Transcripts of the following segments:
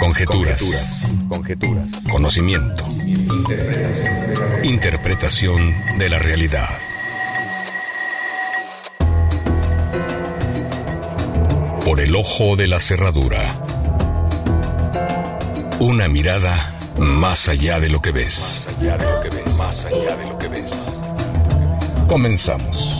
Conjeturas. Conocimiento. Interpretación de la realidad. Por el ojo de la cerradura. Una mirada más allá de lo que ves. Más allá de lo que ves. Comenzamos.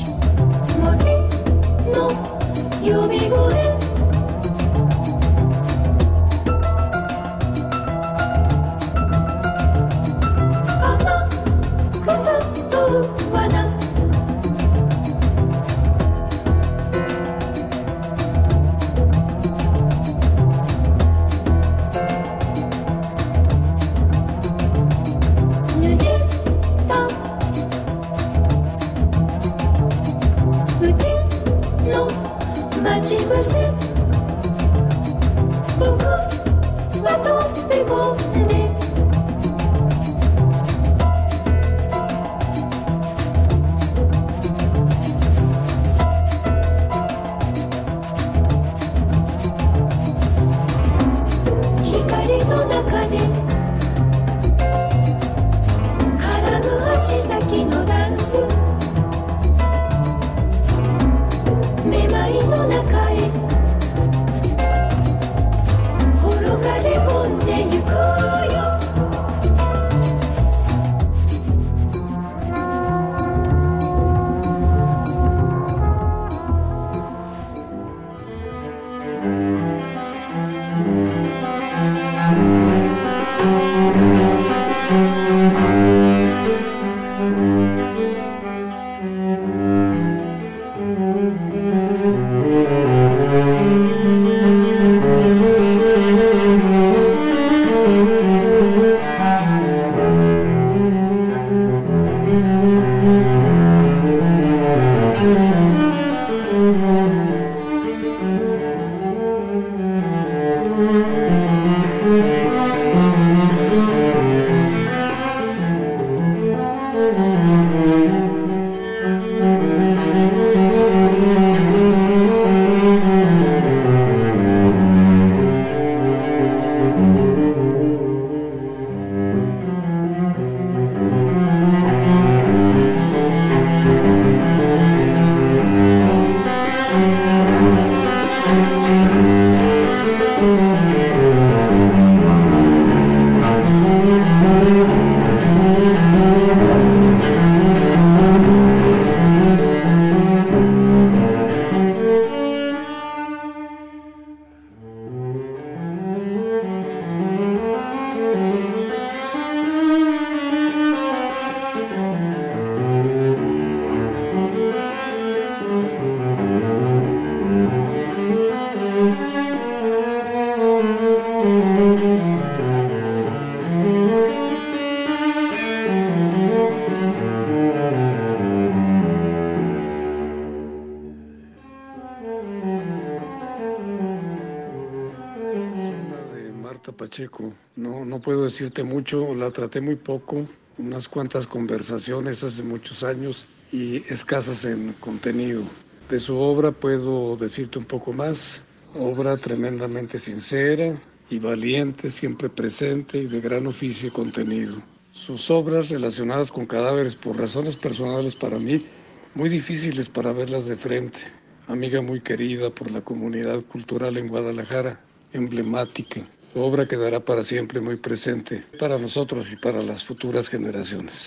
Pacheco, no puedo decirte mucho, la traté muy poco, unas cuantas conversaciones hace muchos años y escasas en contenido. De su obra puedo decirte un poco más, obra tremendamente sincera y valiente, siempre presente y de gran oficio y contenido. Sus obras relacionadas con cadáveres por razones personales para mí, muy difíciles para verlas de frente. Amiga muy querida por la comunidad cultural en Guadalajara, emblemática. Su obra quedará para siempre muy presente para nosotros y para las futuras generaciones.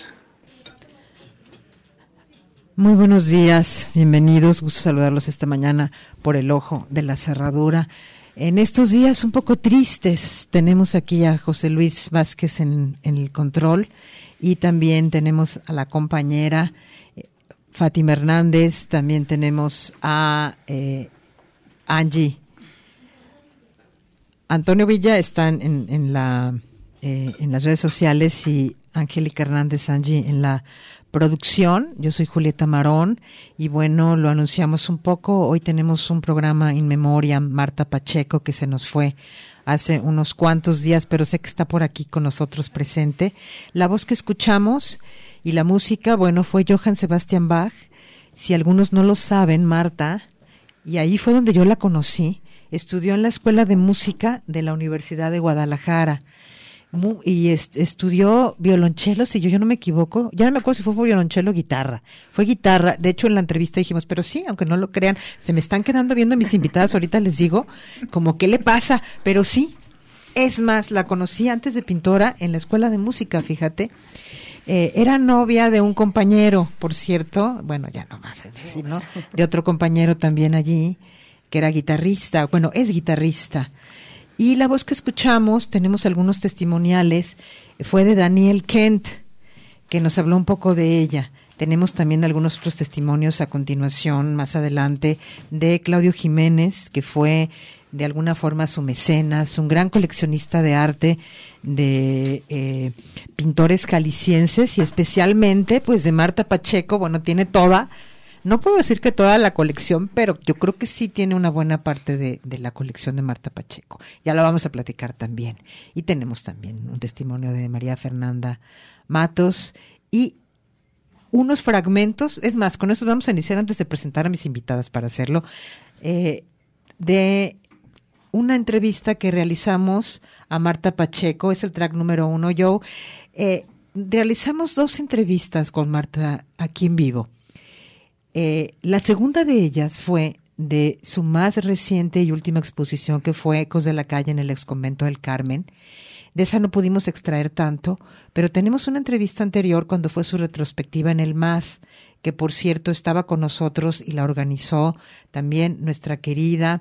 Muy buenos días, bienvenidos, gusto saludarlos esta mañana por el ojo de la cerradura. En estos días un poco tristes tenemos aquí a José Luis Vázquez en el control y también tenemos a la compañera Fátima Hernández, también tenemos a Angie. Antonio Villa están en las redes sociales y Angélica Hernández, Angie, en la producción. Yo soy Julieta Marón y bueno, lo anunciamos un poco. Hoy tenemos un programa in memoriam Marta Pacheco que se nos fue hace unos cuantos días, pero sé que está por aquí con nosotros presente. La voz que escuchamos y la música, bueno, fue Johann Sebastian Bach. Si algunos no lo saben, Marta, y ahí fue donde yo la conocí, estudió en la Escuela de Música de la Universidad de Guadalajara. Y estudió violonchelo, si yo no me equivoco, ya no me acuerdo si fue violonchelo o guitarra, fue guitarra. De hecho, en la entrevista dijimos, pero sí, aunque no lo crean, se me están quedando viendo mis invitadas, ahorita les digo, como qué le pasa, pero sí, es más, la conocí antes de pintora en la Escuela de Música, fíjate. Era novia de un compañero, por cierto, bueno, ya no más decir, ¿no? De otro compañero también allí, que era guitarrista, bueno, es guitarrista. Y la voz que escuchamos, tenemos algunos testimoniales, fue de Daniel Kent, que nos habló un poco de ella. Tenemos también algunos otros testimonios a continuación, más adelante, de Claudio Jiménez, que fue de alguna forma su mecenas, un gran coleccionista de arte, de pintores jaliscienses y especialmente pues de Marta Pacheco. Bueno, tiene toda, no puedo decir que toda la colección, pero yo creo que sí tiene una buena parte de la colección de Marta Pacheco. Ya la vamos a platicar también. Y tenemos también un testimonio de María Fernanda Matos y unos fragmentos, es más, con eso vamos a iniciar antes de presentar a mis invitadas para hacerlo, de una entrevista que realizamos a Marta Pacheco, es el track número 1, Joe. Realizamos 2 entrevistas con Marta aquí en vivo. La segunda de ellas fue de su más reciente y última exposición, que fue Ecos de la Calle en el Exconvento del Carmen. De esa no pudimos extraer tanto, pero tenemos una entrevista anterior cuando fue su retrospectiva en el MAS, que por cierto estaba con nosotros y la organizó también nuestra querida,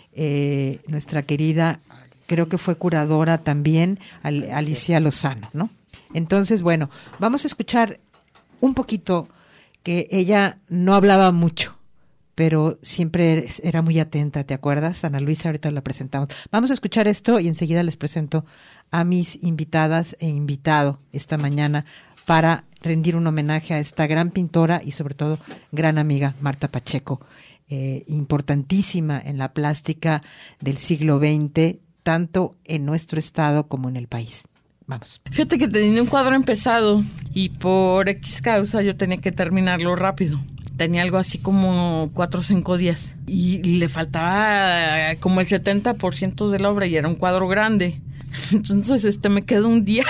creo que fue curadora también, Alicia Lozano, ¿no? Entonces, bueno, vamos a escuchar un poquito, que ella no hablaba mucho, pero siempre era muy atenta, ¿te acuerdas? Ana Luisa, ahorita la presentamos. Vamos a escuchar esto y enseguida les presento a mis invitadas e invitado esta mañana para rendir un homenaje a esta gran pintora y sobre todo gran amiga, Marta Pacheco, importantísima en la plástica del siglo XX, tanto en nuestro estado como en el país. Vamos. Fíjate que tenía un cuadro empezado y por X causa yo tenía que terminarlo rápido. Tenía algo así como 4 o 5 días y le faltaba como el 70% de la obra y era un cuadro grande. Entonces me quedó un día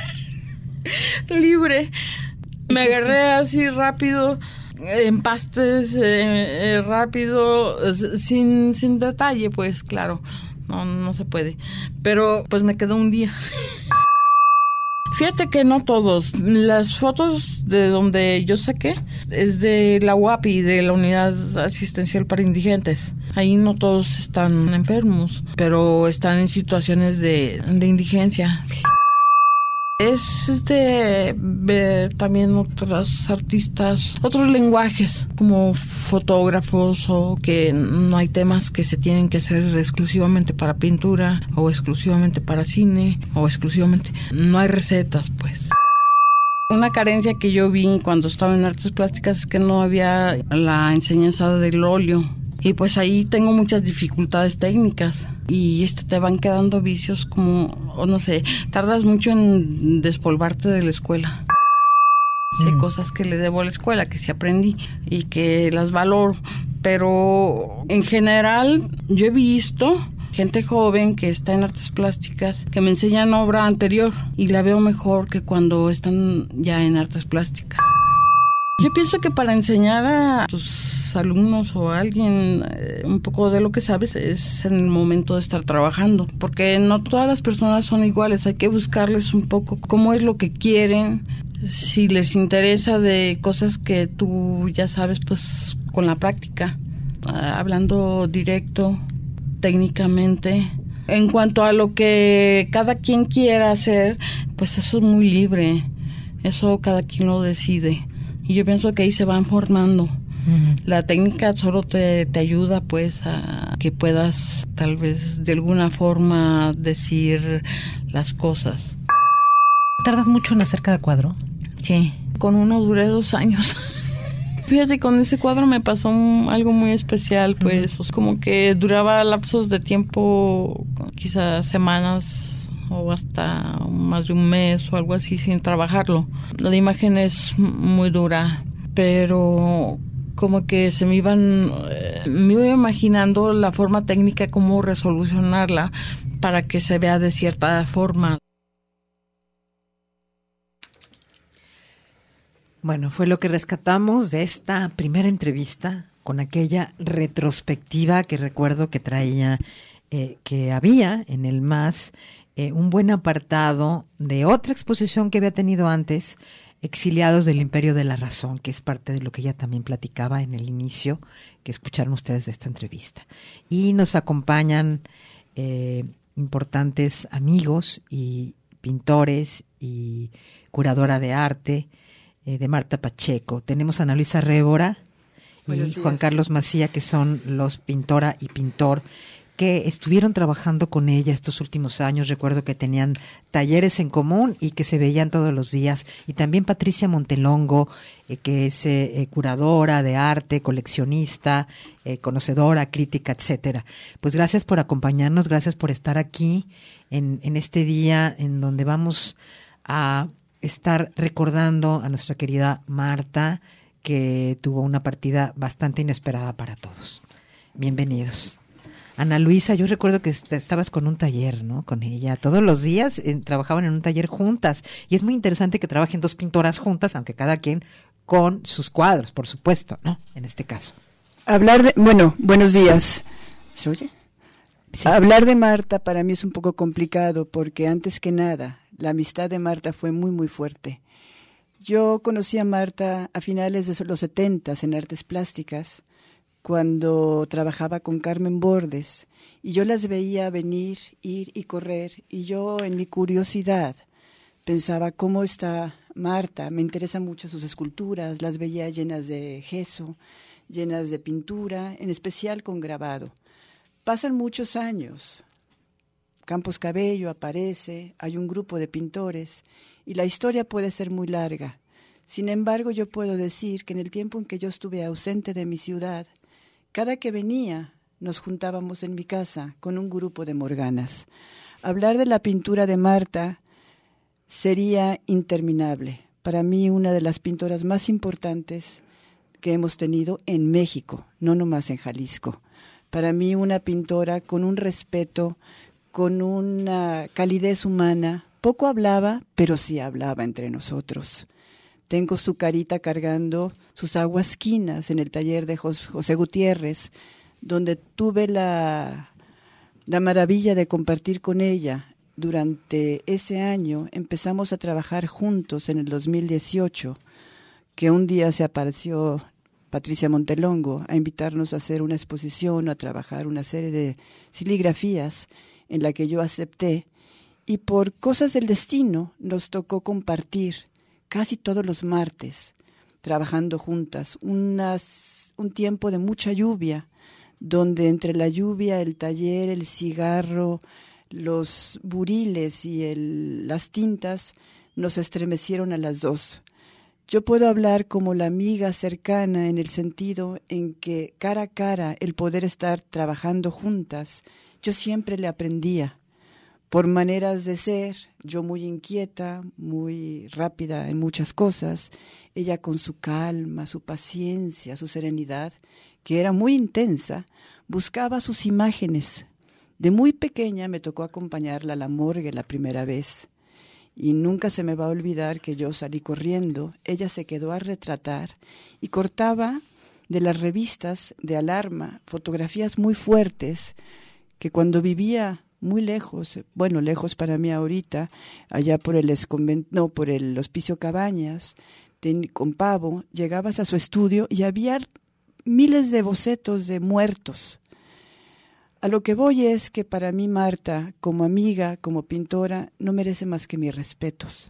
libre. Me agarré así rápido, empastes rápido, sin detalle, pues claro, no se puede. Pero pues me quedó un día. Fíjate que no todos. Las fotos de donde yo saqué es de la UAPI, de la Unidad Asistencial para Indigentes. Ahí no todos están enfermos, pero están en situaciones de indigencia. Es de ver también otros artistas, otros lenguajes, como fotógrafos, o que no hay temas que se tienen que hacer exclusivamente para pintura, o exclusivamente para cine, o exclusivamente... No hay recetas, pues. Una carencia que yo vi cuando estaba en artes plásticas es que no había la enseñanza del óleo. Y pues ahí tengo muchas dificultades técnicas. Y te van quedando vicios como, o no sé, tardas mucho en despolvarte de la escuela. Sí, hay cosas que le debo a la escuela, que sí aprendí y que las valoro. Pero en general yo he visto gente joven que está en artes plásticas que me enseñan obra anterior y la veo mejor que cuando están ya en artes plásticas. Yo pienso que para enseñar a tus alumnos o a alguien un poco de lo que sabes es en el momento de estar trabajando, porque no todas las personas son iguales, hay que buscarles un poco cómo es lo que quieren, si les interesa de cosas que tú ya sabes, pues con la práctica, hablando directo, técnicamente. En cuanto a lo que cada quien quiera hacer, pues eso es muy libre, eso cada quien lo decide. Y yo pienso que ahí se van formando. Uh-huh. La técnica solo te ayuda pues a que puedas tal vez de alguna forma decir las cosas. ¿Tardas mucho en hacer cada cuadro? Sí, con uno duré 2 años. Fíjate, con ese cuadro me pasó algo muy especial, pues, uh-huh. Como que duraba lapsos de tiempo, quizás semanas o hasta más de un mes o algo así sin trabajarlo. La imagen es muy dura, pero como que me iba imaginando la forma técnica, cómo resolucionarla para que se vea de cierta forma. Bueno, fue lo que rescatamos de esta primera entrevista con aquella retrospectiva que recuerdo que traía, que había en el MAS un buen apartado de otra exposición que había tenido antes, Exiliados del Imperio de la Razón, que es parte de lo que ella también platicaba en el inicio, que escucharon ustedes de esta entrevista. Y nos acompañan importantes amigos y pintores y curadora de arte, de Marta Pacheco. Tenemos a Ana Luisa Révora y Juan Carlos Macía, que son los pintora y pintor que estuvieron trabajando con ella estos últimos años. Recuerdo que tenían talleres en común y que se veían todos los días. Y también Patricia Montelongo, que es curadora de arte, coleccionista, conocedora, crítica, etcétera. Pues gracias por acompañarnos, gracias por estar aquí en este día en donde vamos a estar recordando a nuestra querida Marta, que tuvo una partida bastante inesperada para todos. Bienvenidos. Ana Luisa, yo recuerdo que estabas con un taller, ¿no? Con ella. Todos los días trabajaban en un taller juntas. Y es muy interesante que trabajen dos pintoras juntas, aunque cada quien con sus cuadros, por supuesto, ¿no? En este caso. Buenos días. ¿Se oye? Sí. Hablar de Marta para mí es un poco complicado porque antes que nada, la amistad de Marta fue muy, muy fuerte. Yo conocí a Marta a finales de los 70s en artes plásticas, cuando trabajaba con Carmen Bordes, y yo las veía venir, ir y correr, y yo en mi curiosidad pensaba, ¿cómo está Marta? Me interesan mucho sus esculturas, las veía llenas de gesso, llenas de pintura, en especial con grabado. Pasan muchos años, Campos Cabello aparece, hay un grupo de pintores, y la historia puede ser muy larga. Sin embargo, yo puedo decir que en el tiempo en que yo estuve ausente de mi ciudad, cada que venía, nos juntábamos en mi casa con un grupo de morganas. Hablar de la pintura de Marta sería interminable. Para mí, una de las pintoras más importantes que hemos tenido en México, no nomás en Jalisco. Para mí, una pintora con un respeto, con una calidez humana. Poco hablaba, pero sí hablaba entre nosotros. Tengo su carita cargando sus aguasquinas en el taller de José Gutiérrez, donde tuve la maravilla de compartir con ella. Durante ese año empezamos a trabajar juntos en el 2018, que un día se apareció Patricia Montelongo a invitarnos a hacer una exposición, a trabajar una serie de siligrafías en la que yo acepté, y por cosas del destino nos tocó compartir casi todos los martes, trabajando juntas, un tiempo de mucha lluvia, donde entre la lluvia, el taller, el cigarro, los buriles y las tintas nos estremecieron a las dos. Yo puedo hablar como la amiga cercana en el sentido en que cara a cara el poder estar trabajando juntas, yo siempre le aprendía. Por maneras de ser, yo muy inquieta, muy rápida en muchas cosas, ella con su calma, su paciencia, su serenidad, que era muy intensa, buscaba sus imágenes. De muy pequeña me tocó acompañarla a la morgue la primera vez, y nunca se me va a olvidar que yo salí corriendo, ella se quedó a retratar y cortaba de las revistas de Alarma fotografías muy fuertes que cuando vivía muy lejos, bueno, lejos para mí ahorita, allá por el Hospicio Cabañas, con Pavo, llegabas a su estudio y había miles de bocetos de muertos. A lo que voy es que para mí Marta, como amiga, como pintora, no merece más que mis respetos.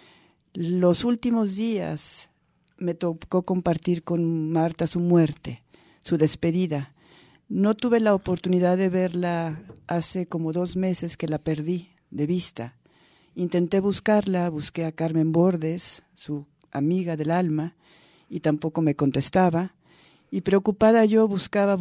Los últimos días me tocó compartir con Marta su muerte, su despedida. No tuve la oportunidad de verla hace como 2 meses que la perdí de vista. Intenté buscarla, busqué a Carmen Bordes, su amiga del alma, y tampoco me contestaba. Y preocupada yo buscaba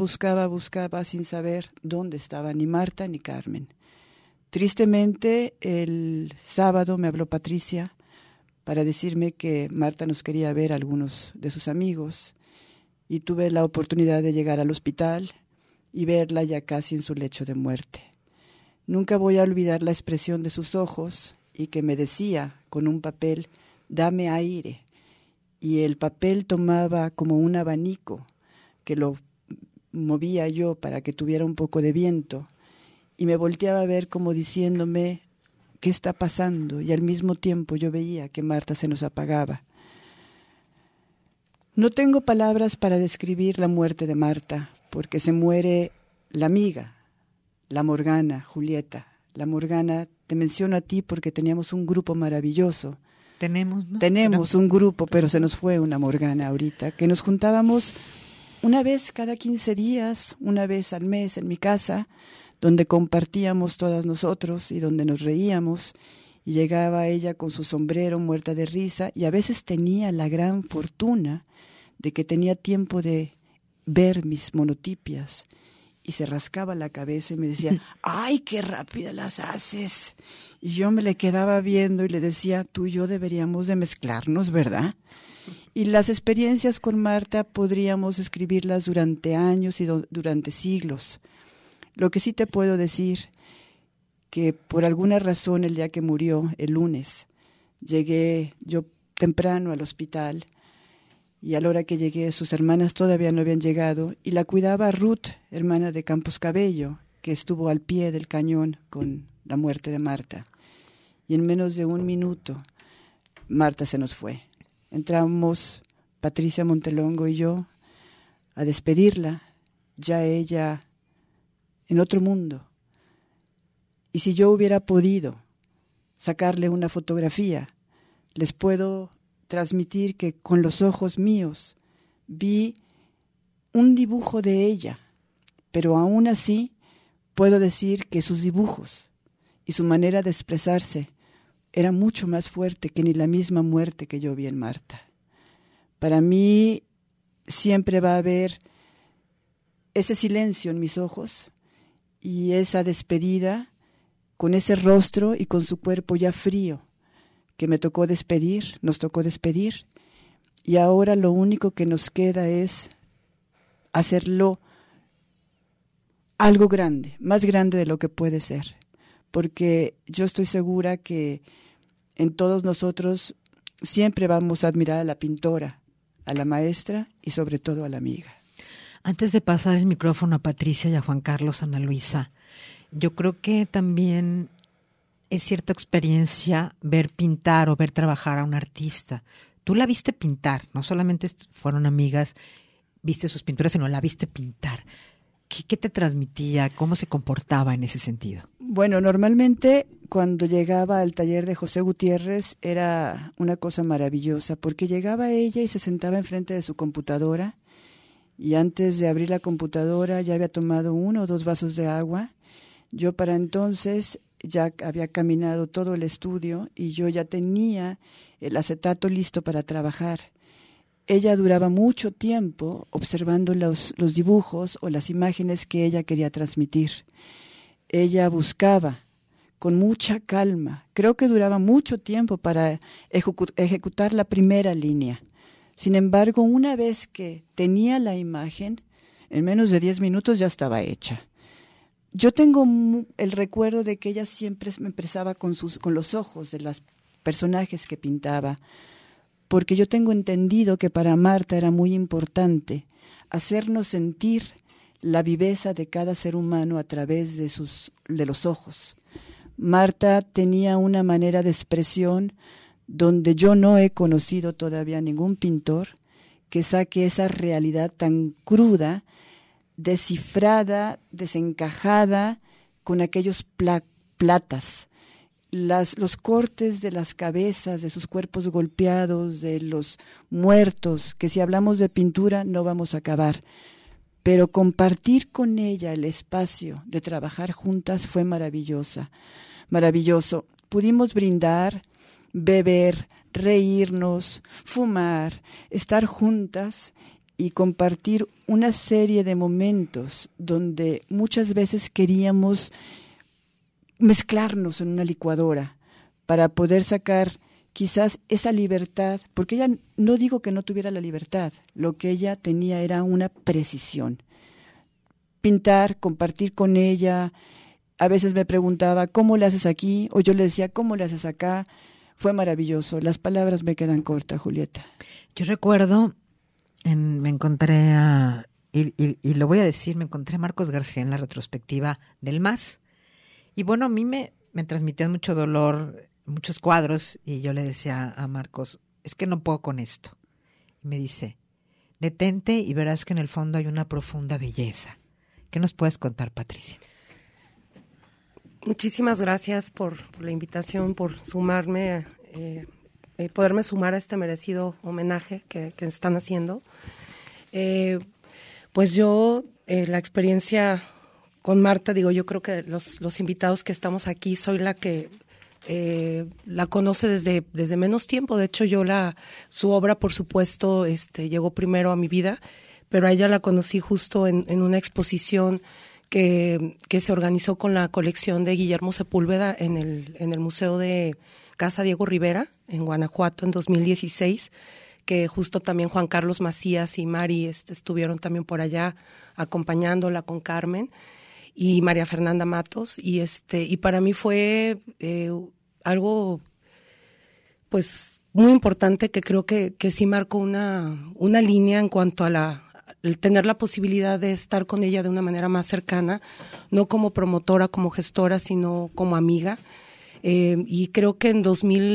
sin saber dónde estaba ni Marta ni Carmen. Tristemente, el sábado me habló Patricia para decirme que Marta nos quería ver a algunos de sus amigos. y tuve la oportunidad de llegar al hospital y verla ya casi en su lecho de muerte. Nunca voy a olvidar la expresión de sus ojos y que me decía con un papel, dame aire. Y el papel tomaba como un abanico que lo movía yo para que tuviera un poco de viento y me volteaba a ver como diciéndome, ¿qué está pasando? Y al mismo tiempo yo veía que Marta se nos apagaba. No tengo palabras para describir la muerte de Marta, porque se muere la amiga, la Morgana, Julieta. La Morgana, te menciono a ti porque teníamos un grupo maravilloso. Tenemos un grupo, pero se nos fue una Morgana ahorita, que nos juntábamos una vez cada 15 días, una vez al mes en mi casa, donde compartíamos todas nosotros y donde nos reíamos, y llegaba ella con su sombrero muerta de risa, y a veces tenía la gran fortuna de que tenía tiempo de ver mis monotipias, y se rascaba la cabeza y me decía, ¡ay, qué rápida las haces! Y yo me le quedaba viendo y le decía, tú y yo deberíamos de mezclarnos, ¿verdad? Y las experiencias con Marta podríamos escribirlas durante años y durante siglos. Lo que sí te puedo decir, que por alguna razón el día que murió, el lunes, llegué yo temprano al hospital, y a la hora que llegué sus hermanas todavía no habían llegado, y la cuidaba Ruth, hermana de Campos Cabello, que estuvo al pie del cañón con la muerte de Marta. Y en menos de un minuto, Marta se nos fue. Entramos Patricia Montelongo y yo a despedirla, ya ella en otro mundo. Y si yo hubiera podido sacarle una fotografía, les puedo transmitir que con los ojos míos vi un dibujo de ella, pero aún así puedo decir que sus dibujos y su manera de expresarse era mucho más fuerte que ni la misma muerte que yo vi en Marta. Para mí siempre va a haber ese silencio en mis ojos y esa despedida con ese rostro y con su cuerpo ya frío que nos tocó despedir, y ahora lo único que nos queda es hacerlo algo grande, más grande de lo que puede ser, porque yo estoy segura que en todos nosotros siempre vamos a admirar a la pintora, a la maestra y sobre todo a la amiga. Antes de pasar el micrófono a Patricia y a Juan Carlos, Ana Luisa, yo creo que también es cierta experiencia ver pintar o ver trabajar a un artista. Tú la viste pintar, no solamente fueron amigas, viste sus pinturas, sino la viste pintar. ¿Qué te transmitía? ¿Cómo se comportaba en ese sentido? Bueno, normalmente cuando llegaba al taller de José Gutiérrez era una cosa maravillosa, porque llegaba ella y se sentaba enfrente de su computadora, y antes de abrir la computadora ya había tomado 1 o 2 vasos de agua. Yo para entonces ya había caminado todo el estudio y yo ya tenía el acetato listo para trabajar. Ella duraba mucho tiempo observando los dibujos o las imágenes que ella quería transmitir. Ella buscaba con mucha calma. Creo que duraba mucho tiempo para ejecutar la primera línea. Sin embargo, una vez que tenía la imagen, en menos de 10 minutos ya estaba hecha. Yo tengo el recuerdo de que ella siempre me expresaba con los ojos de los personajes que pintaba, porque yo tengo entendido que para Marta era muy importante hacernos sentir la viveza de cada ser humano a través de los ojos. Marta tenía una manera de expresión donde yo no he conocido todavía ningún pintor que saque esa realidad tan cruda, descifrada, desencajada, con aquellos platas, los cortes de las cabezas, de sus cuerpos golpeados, de los muertos, que si hablamos de pintura no vamos a acabar. Pero compartir con ella el espacio de trabajar juntas fue maravilloso. Pudimos brindar, beber, reírnos, fumar, estar juntas y compartir una serie de momentos donde muchas veces queríamos mezclarnos en una licuadora para poder sacar quizás esa libertad, porque ella, no digo que no tuviera la libertad, lo que ella tenía era una precisión. Pintar, compartir con ella, a veces me preguntaba, ¿cómo le haces aquí? O yo le decía, ¿cómo le haces acá? Fue maravilloso. Las palabras me quedan cortas, Julieta. Yo recuerdo, me encontré y lo voy a decir, me encontré a Marcos García en la retrospectiva del MAS. Y bueno, a mí me transmitían mucho dolor, muchos cuadros, y yo le decía a Marcos, es que no puedo con esto. Y me dice, detente y verás que en el fondo hay una profunda belleza. ¿Qué nos puedes contar, Patricia? Muchísimas gracias por la invitación, por sumarme, poderme sumar a este merecido homenaje que están haciendo. Pues yo, la experiencia con Marta, yo creo que los invitados que estamos aquí, soy la que la conoce desde menos tiempo. De hecho, su obra, por supuesto, llegó primero a mi vida, pero a ella la conocí justo en una exposición que se organizó con la colección de Guillermo Sepúlveda en el Museo de Casa Diego Rivera, en Guanajuato, en 2016, que justo también Juan Carlos Macías y Mari estuvieron también por allá acompañándola con Carmen y María Fernanda Matos, y para mí fue algo pues muy importante, que creo que sí marcó una línea en cuanto a el tener la posibilidad de estar con ella de una manera más cercana, no como promotora, como gestora, sino como amiga. Y creo que en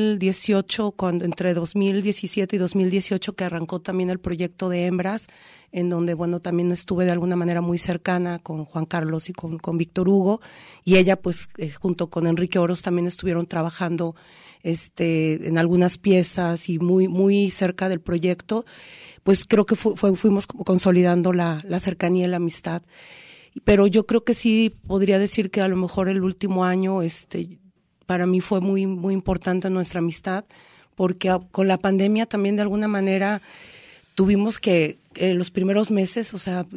2018, entre 2017 y 2018, que arrancó también el proyecto de Hembras, en donde, bueno, también estuve de alguna manera muy cercana con Juan Carlos y con Víctor Hugo, y ella, pues, junto con Enrique Oros también estuvieron trabajando en algunas piezas y muy, muy cerca del proyecto. Pues creo que fuimos consolidando la cercanía y la amistad. Pero yo creo que sí podría decir que a lo mejor el último año para mí fue muy, muy importante nuestra amistad, porque con la pandemia también de alguna manera tuvimos que los primeros meses,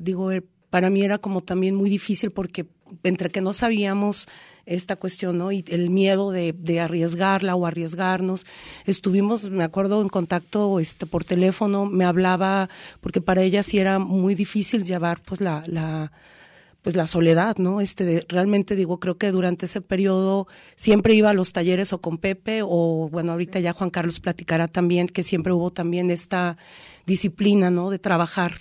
para mí era como también muy difícil, porque entre que no sabíamos esta cuestión, ¿no? Y el miedo de arriesgarla o arriesgarnos. Estuvimos, me acuerdo, en contacto por teléfono, me hablaba, porque para ella sí era muy difícil llevar pues la soledad, ¿no? Realmente creo que durante ese periodo siempre iba a los talleres o con Pepe, o bueno, ahorita ya Juan Carlos platicará también que siempre hubo también esta disciplina, ¿no? De trabajar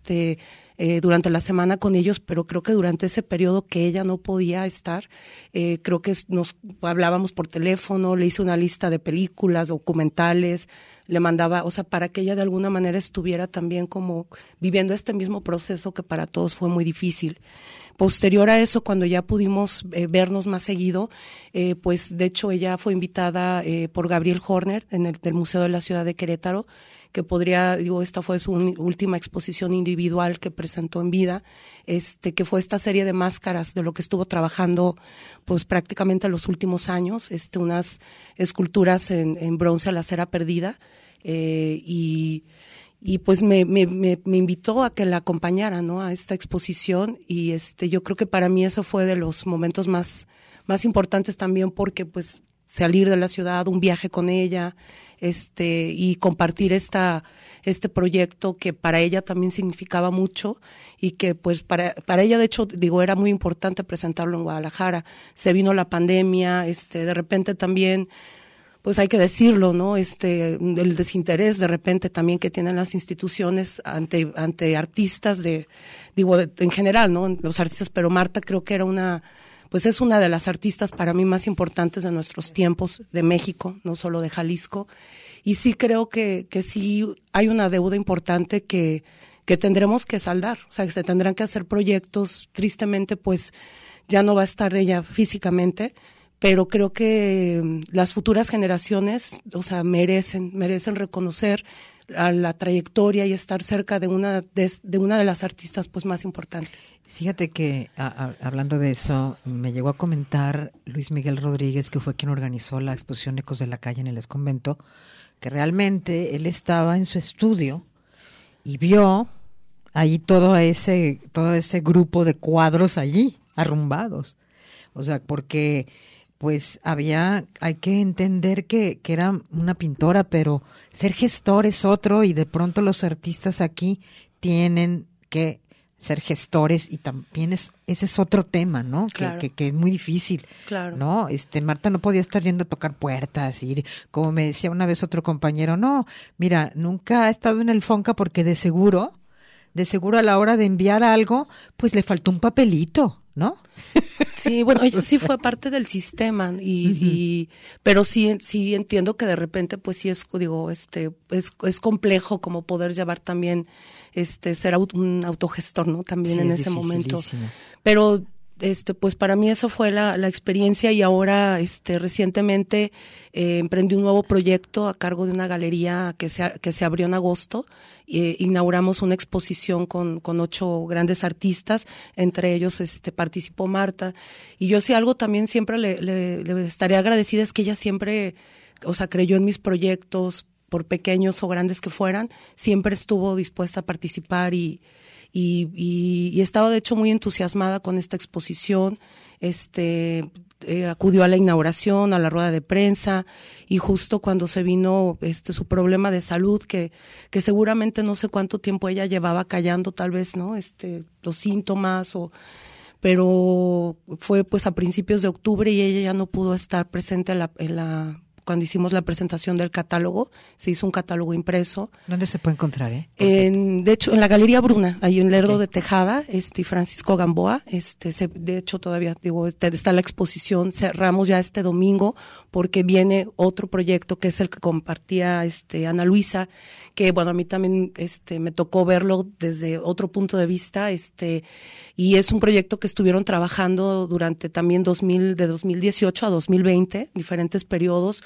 durante la semana con ellos, pero creo que durante ese periodo que ella no podía estar, creo que nos hablábamos por teléfono, le hice una lista de películas, documentales, le mandaba, para que ella de alguna manera estuviera también como viviendo este mismo proceso que para todos fue muy difícil. Posterior a eso, cuando ya pudimos vernos más seguido, pues de hecho ella fue invitada por Gabriel Horner del Museo de la Ciudad de Querétaro, que esta fue su última exposición individual que presentó en vida, que fue esta serie de máscaras de lo que estuvo trabajando pues prácticamente los últimos años, unas esculturas en bronce a la cera perdida, y pues me invitó a que la acompañara, ¿no? A esta exposición, y yo creo que para mí eso fue de los momentos más importantes también, porque pues salir de la ciudad, un viaje con ella, y compartir este proyecto que para ella también significaba mucho, y que pues para ella de hecho era muy importante presentarlo en Guadalajara. Se vino la pandemia, de repente también pues hay que decirlo, ¿no? El desinterés de repente también que tienen las instituciones ante artistas en general, ¿no? Los artistas, pero Marta creo que es una de las artistas para mí más importantes de nuestros tiempos, de México, no solo de Jalisco. Y sí creo que sí hay una deuda importante que tendremos que saldar. Que se tendrán que hacer proyectos. Tristemente, pues ya no va a estar ella físicamente, pero creo que las futuras generaciones, merecen reconocer a la trayectoria y estar cerca de una de las artistas pues más importantes. Fíjate que hablando de eso, me llegó a comentar Luis Miguel Rodríguez, que fue quien organizó la exposición Ecos de la Calle en el Exconvento, que realmente él estaba en su estudio y vio allí todo ese grupo de cuadros allí arrumbados. Porque pues hay que entender que era una pintora, pero ser gestor es otro, y de pronto los artistas aquí tienen que ser gestores, y también ese es otro tema, ¿no? Claro. Que es muy difícil, claro, ¿no? Marta no podía estar yendo a tocar puertas, y como me decía una vez otro compañero, no, mira, nunca ha estado en el Fonca porque de seguro a la hora de enviar algo, pues le faltó un papelito, ¿no? Sí, bueno, ella sí fue parte del sistema, pero sí entiendo que de repente, pues sí es complejo como poder llevar también, ser un autogestor, ¿no? También sí, en ese momento. Pero pues para mí eso fue la experiencia, y ahora recientemente emprendí un nuevo proyecto a cargo de una galería que se abrió en agosto. Inauguramos una exposición con 8 grandes artistas, entre ellos participó Marta, y yo sí algo también siempre le estaré agradecida, es que ella siempre, o sea, creyó en mis proyectos, por pequeños o grandes que fueran, siempre estuvo dispuesta a participar, y estaba de hecho muy entusiasmada con esta exposición. Acudió a la inauguración, a la rueda de prensa, y justo cuando se vino su problema de salud, que seguramente no sé cuánto tiempo ella llevaba callando, tal vez, ¿no? Los síntomas, pero fue pues a principios de octubre, y ella ya no pudo estar presente cuando hicimos la presentación del catálogo. Se hizo un catálogo impreso. ¿Dónde se puede encontrar? De hecho, en la Galería Bruna, ahí en Lerdo de Tejada, Francisco Gamboa. De hecho, todavía está la exposición. Cerramos ya este domingo, porque viene otro proyecto que es el que compartía Ana Luisa, que bueno, a mí también me tocó verlo desde otro punto de vista, y es un proyecto que estuvieron trabajando durante también de 2018 a 2020, diferentes periodos.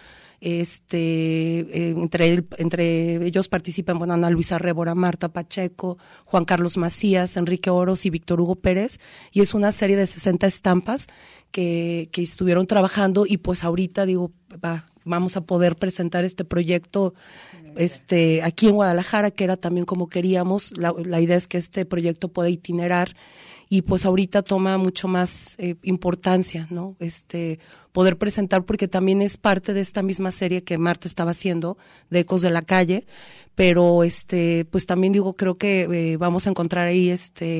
Entre ellos participan, bueno, Ana Luisa Rébora, Marta Pacheco, Juan Carlos Macías, Enrique Oros y Víctor Hugo Pérez, y es una serie de 60 estampas que estuvieron trabajando, y pues ahorita vamos a poder presentar este proyecto aquí en Guadalajara, que era también como queríamos. La idea es que este proyecto pueda itinerar, y pues ahorita toma mucho más importancia, ¿no? Poder presentar, porque también es parte de esta misma serie que Marta estaba haciendo, de Ecos de la Calle, pero pues también creo que vamos a encontrar ahí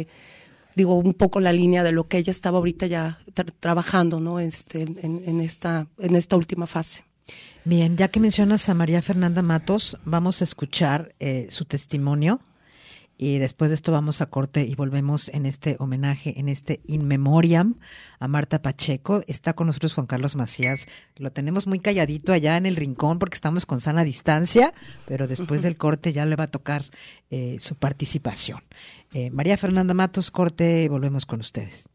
un poco la línea de lo que ella estaba ahorita ya trabajando, ¿no? en esta última fase. Bien, ya que mencionas a María Fernanda Matos, vamos a escuchar su testimonio, y después de esto vamos a corte y volvemos en este homenaje, en este in memoriam a Marta Pacheco. Está con nosotros Juan Carlos Macías. Lo tenemos muy calladito allá en el rincón porque estamos con sana distancia, pero después del corte ya le va a tocar su participación. María Fernanda Matos, corte, y volvemos con ustedes.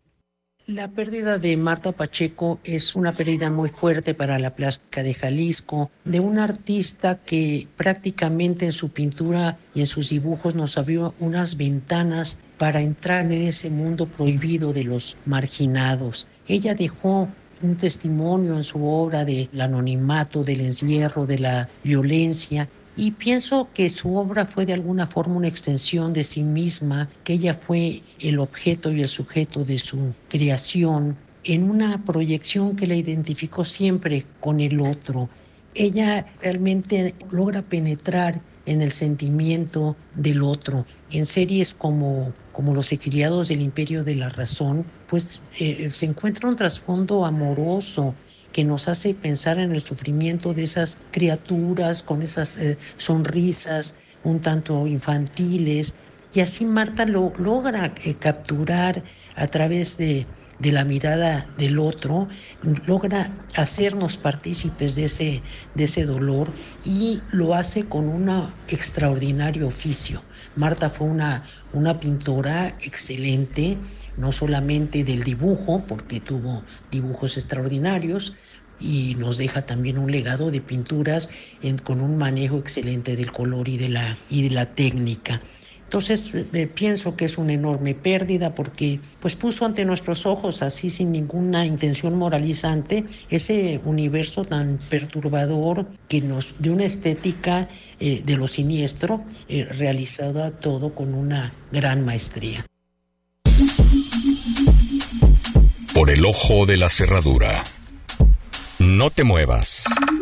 La pérdida de Marta Pacheco es una pérdida muy fuerte para la plástica de Jalisco, de una artista que prácticamente en su pintura y en sus dibujos nos abrió unas ventanas para entrar en ese mundo prohibido de los marginados. Ella dejó un testimonio en su obra del anonimato, del encierro, de la violencia, y pienso que su obra fue de alguna forma una extensión de sí misma, que ella fue el objeto y el sujeto de su creación, en una proyección que la identificó siempre con el otro. Ella realmente logra penetrar en el sentimiento del otro. En series como Los exiliados del Imperio de la Razón, pues se encuentra un trasfondo amoroso que nos hace pensar en el sufrimiento de esas criaturas con esas sonrisas un tanto infantiles, y así Marta lo logra capturar a través de la mirada del otro, logra hacernos partícipes de ese dolor, y lo hace con un extraordinario oficio. Marta fue una pintora excelente, no solamente del dibujo, porque tuvo dibujos extraordinarios, y nos deja también un legado de pinturas con un manejo excelente del color y de la técnica. Entonces pienso que es una enorme pérdida, porque pues puso ante nuestros ojos, así sin ninguna intención moralizante, ese universo tan perturbador que nos de una estética de lo siniestro, realizada todo con una gran maestría. Por el ojo de la cerradura. No te muevas.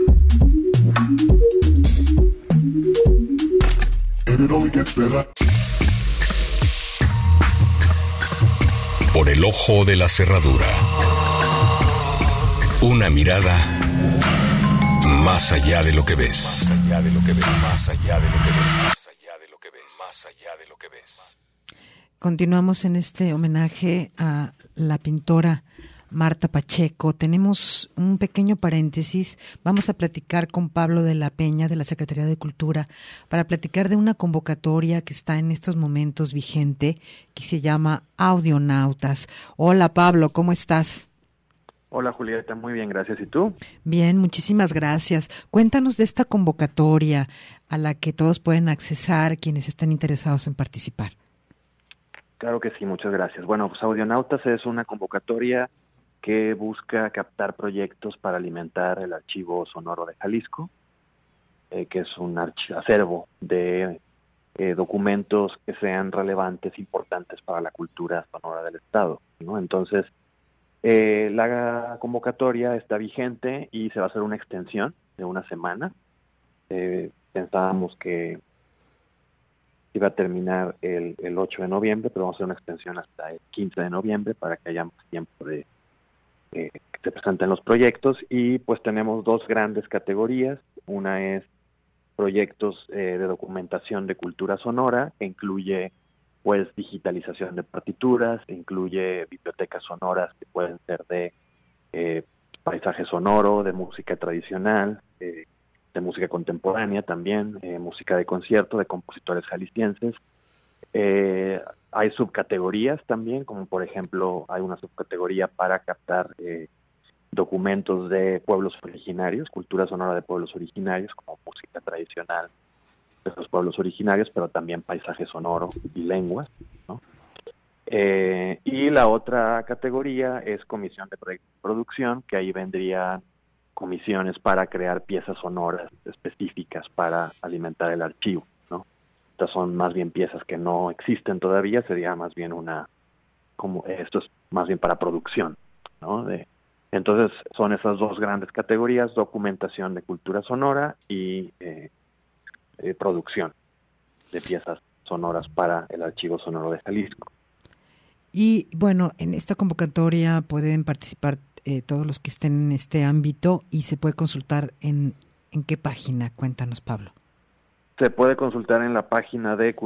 Por el ojo de la cerradura. Una mirada más allá de lo que ves. Más allá de lo que ves. Más allá de lo que ves. Más allá de lo que ves. Más allá de lo que ves. Continuamos en este homenaje a la pintora Marta Pacheco. Tenemos un pequeño paréntesis. Vamos a platicar con Pablo de la Peña, de la Secretaría de Cultura, para platicar de una convocatoria que está en estos momentos vigente, que se llama Audionautas. Hola, Pablo, ¿cómo estás? Hola, Julieta, muy bien, gracias. ¿Y tú? Bien, muchísimas gracias. Cuéntanos de esta convocatoria a la que todos pueden accesar quienes están interesados en participar. Claro que sí, muchas gracias. Bueno, pues Audionautas es una convocatoria que busca captar proyectos para alimentar el Archivo Sonoro de Jalisco, que es un acervo de documentos que sean relevantes, importantes para la cultura sonora del Estado, ¿no? Entonces, la convocatoria está vigente y se va a hacer una extensión de una semana. Pensábamos que iba a terminar el 8 de noviembre, pero vamos a hacer una extensión hasta el 15 de noviembre para que haya más tiempo de que se presenten los proyectos. Y pues tenemos dos grandes categorías. Una es proyectos de documentación de cultura sonora, que incluye pues digitalización de partituras, incluye bibliotecas sonoras que pueden ser de paisaje sonoro, de música tradicional, de música contemporánea también, música de concierto de compositores jaliscienses. Hay subcategorías también, como por ejemplo hay una subcategoría para captar documentos de pueblos originarios, cultura sonora de pueblos originarios, como música tradicional de los pueblos originarios, pero también paisaje sonoro y lenguas, ¿no? Y la otra categoría es comisión de producción, que ahí vendrían comisiones para crear piezas sonoras específicas para alimentar el archivo, ¿no? Estas son más bien piezas que no existen todavía, sería más bien esto es más bien para producción, ¿no? Entonces son esas dos grandes categorías: documentación de cultura sonora y producción de piezas sonoras para el Archivo Sonoro de Jalisco. Y bueno, en esta convocatoria pueden participar todos los que estén en este ámbito, y se puede consultar en qué página. Cuéntanos, Pablo. Se puede consultar en la página de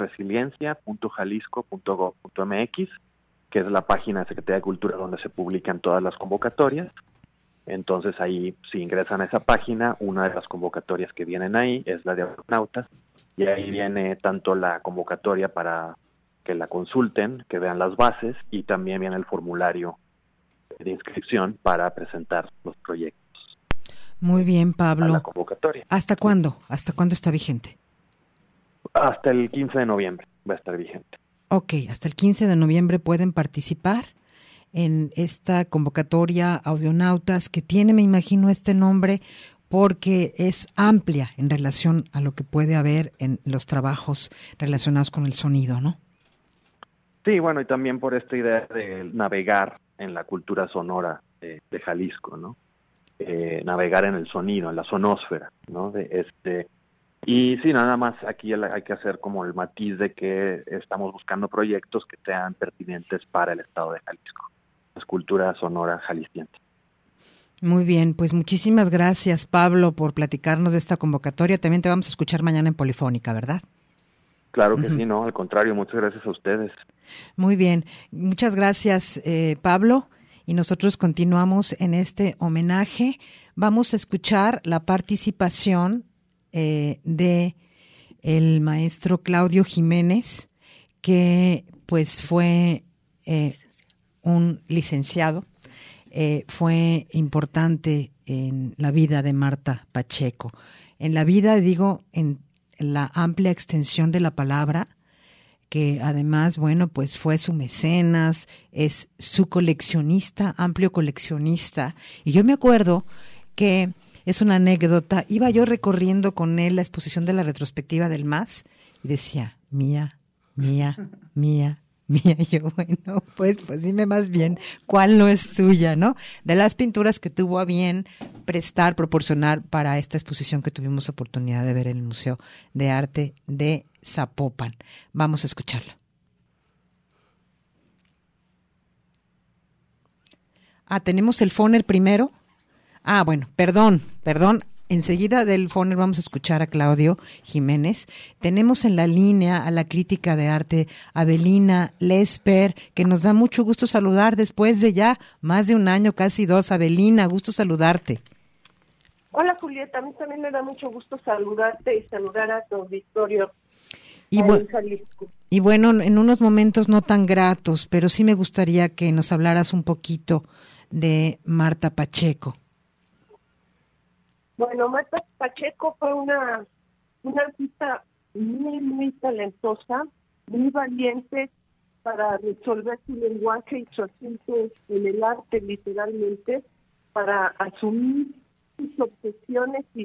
culturaenresiliencia.jalisco.gov.mx, que es la página de Secretaría de Cultura donde se publican todas las convocatorias. Entonces ahí, si ingresan a esa página, una de las convocatorias que vienen ahí es la de Audionautas, y ahí viene tanto la convocatoria para que la consulten, que vean las bases, y también viene el formulario de inscripción para presentar los proyectos. Muy bien, Pablo. A la convocatoria. ¿Hasta cuándo? ¿Hasta cuándo está vigente? Hasta el 15 de noviembre va a estar vigente. Ok, hasta el 15 de noviembre pueden participar en esta convocatoria Audionautas, que tiene, me imagino, este nombre porque es amplia en relación a lo que puede haber en los trabajos relacionados con el sonido, ¿no? Sí, bueno, y también por esta idea de navegar en la cultura sonora de Jalisco, ¿no? Navegar en el sonido, en la sonósfera, ¿no? Y sí, nada más aquí hay que hacer como el matiz de que estamos buscando proyectos que sean pertinentes para el estado de Jalisco, la cultura sonora jalisciense. Muy bien, pues muchísimas gracias, Pablo, por platicarnos de esta convocatoria. También te vamos a escuchar mañana en Polifónica, ¿verdad? Claro que sí, no, al contrario, muchas gracias a ustedes. Muy bien, muchas gracias, Pablo, y nosotros continuamos en este homenaje. Vamos a escuchar la participación de el maestro Claudio Jiménez, que pues fue un licenciado, fue importante en la vida de Marta Pacheco. En la vida, digo, en la amplia extensión de la palabra, que además, bueno, pues fue su mecenas, es su coleccionista, amplio coleccionista. Y yo me acuerdo que es una anécdota, iba yo recorriendo con él la exposición de la retrospectiva del MAS y decía, mía, mía, mía, mía. Y yo, bueno, pues dime más bien cuál no es tuya, ¿no? De las pinturas que tuvo a bien proporcionar para esta exposición que tuvimos oportunidad de ver en el Museo de Arte de Zapopan. Vamos a escucharla. ¿Tenemos el Foner primero? Bueno, perdón. Enseguida del Foner vamos a escuchar a Claudio Jiménez. Tenemos en la línea a la crítica de arte Avelina Lesper, que nos da mucho gusto saludar después de ya más de un año, casi 2. Avelina, gusto saludarte. Hola Julieta, a mí también me da mucho gusto saludarte y saludar a tu auditorio. Y bueno, en unos momentos no tan gratos, pero sí me gustaría que nos hablaras un poquito de Marta Pacheco. Bueno, Marta Pacheco fue una artista muy talentosa, muy valiente para resolver su lenguaje y su acento en el arte, literalmente, para asumir sus obsesiones y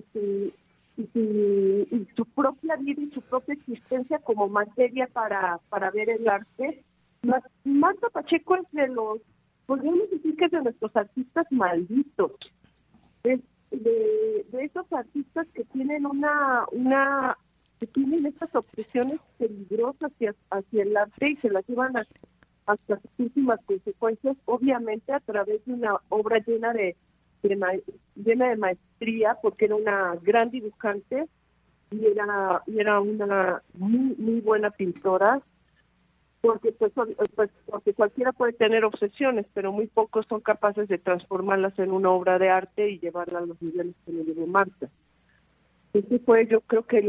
su propia vida y su propia existencia como materia para ver el arte. Marta Pacheco es podríamos decir que es de nuestros artistas malditos. Es de esos artistas que tienen que tienen estas obsesiones peligrosas hacia el arte y se las llevan hasta sus últimas consecuencias, obviamente a través de una obra llena de maestría, porque era una gran dibujante y era una muy buena pintora, porque porque cualquiera puede tener obsesiones, pero muy pocos son capaces de transformarlas en una obra de arte y llevarla a los niveles que le llevó Marta. Ese fue, yo creo que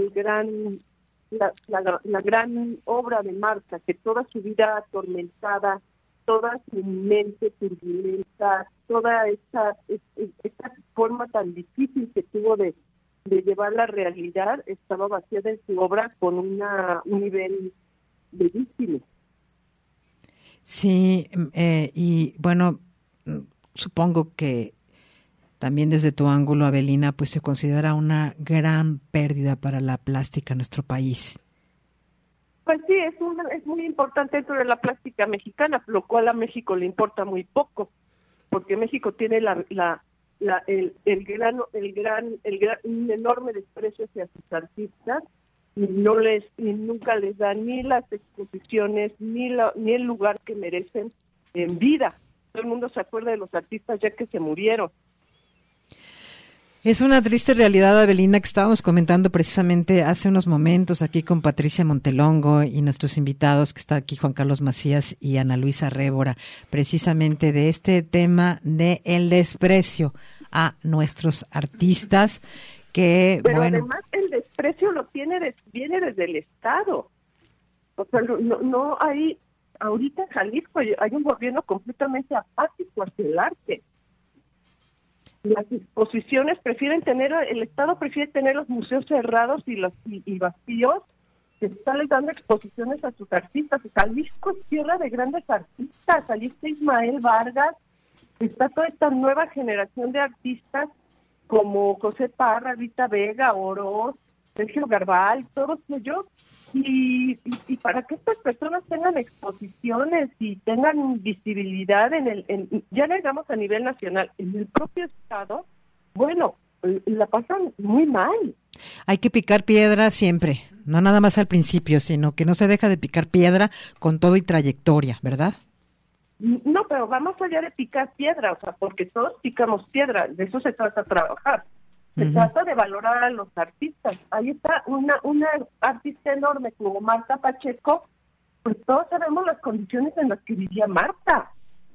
la gran obra de Marta, que toda su vida atormentada, toda su mente turbulenta, toda esta forma tan difícil que tuvo de llevar la realidad, estaba vaciada en su obra con un nivel bellísimo. Sí, y bueno, supongo que también desde tu ángulo, Avelina, pues se considera una gran pérdida para la plástica en nuestro país. Pues sí, es muy importante dentro de la plástica mexicana, lo cual a México le importa muy poco, porque México tiene un enorme desprecio hacia sus artistas y nunca les da ni las exposiciones ni el lugar que merecen en vida. Todo el mundo se acuerda de los artistas ya que se murieron. Es una triste realidad, Avelina, que estábamos comentando precisamente hace unos momentos aquí con Patricia Montelongo y nuestros invitados, que está aquí Juan Carlos Macías y Ana Luisa Révora, precisamente de este tema de el desprecio a nuestros artistas, que pero bueno, además el desprecio viene desde el Estado. O sea, no hay, ahorita en Jalisco hay un gobierno completamente apático hacia el arte. Las exposiciones el Estado prefiere tener los museos cerrados y vacíos, que están dando exposiciones a sus artistas. Jalisco es tierra de grandes artistas, allí está Ismael Vargas, está toda esta nueva generación de artistas como José Parra, Rita Vega, Oroz, Sergio Garbal, todos ellos, y para que estas personas tengan exposiciones y tengan visibilidad ya digamos a nivel nacional, en el propio Estado, bueno, la pasan muy mal. Hay que picar piedra siempre, no nada más al principio, sino que no se deja de picar piedra con todo y trayectoria, ¿verdad? No, pero va más allá de picar piedra, o sea, porque todos picamos piedra, de eso se trata trabajar. Se trata de valorar a los artistas. Ahí está una artista enorme como Marta Pacheco, pues todos sabemos las condiciones en las que vivía Marta.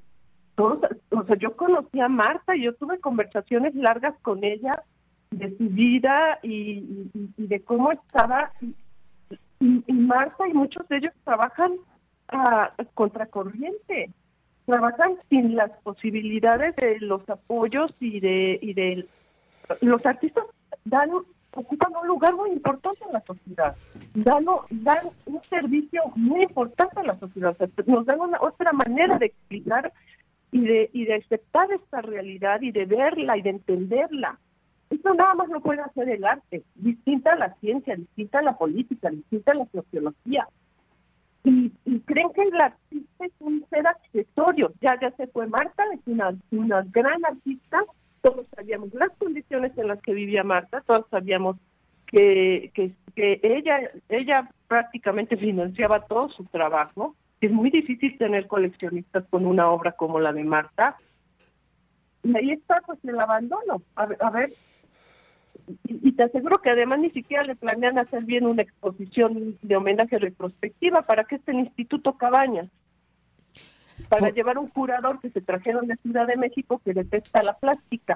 Yo conocí a Marta y yo tuve conversaciones largas con ella de su vida y de cómo estaba. Y Marta y muchos de ellos trabajan a contracorriente. Trabajan sin las posibilidades de los apoyos y de los artistas ocupan un lugar muy importante en la sociedad, dan un servicio muy importante a la sociedad, nos dan otra manera de explicar y de aceptar esta realidad y de verla y de entenderla. Eso nada más lo puede hacer el arte, distinta a la ciencia, distinta a la política, distinta a la sociología. y creen que el artista es un ser accesorio. Ya se fue Marta, es una gran artista. Todos sabíamos las condiciones en las que vivía Marta, todos sabíamos que ella prácticamente financiaba todo su trabajo. Es muy difícil tener coleccionistas con una obra como la de Marta. Y ahí está pues el abandono. A ver, y te aseguro que además ni siquiera le planean hacer bien una exposición de homenaje retrospectiva. ¿Para qué está el Instituto Cabañas? Para llevar un curador que se trajeron de Ciudad de México que detesta la plástica.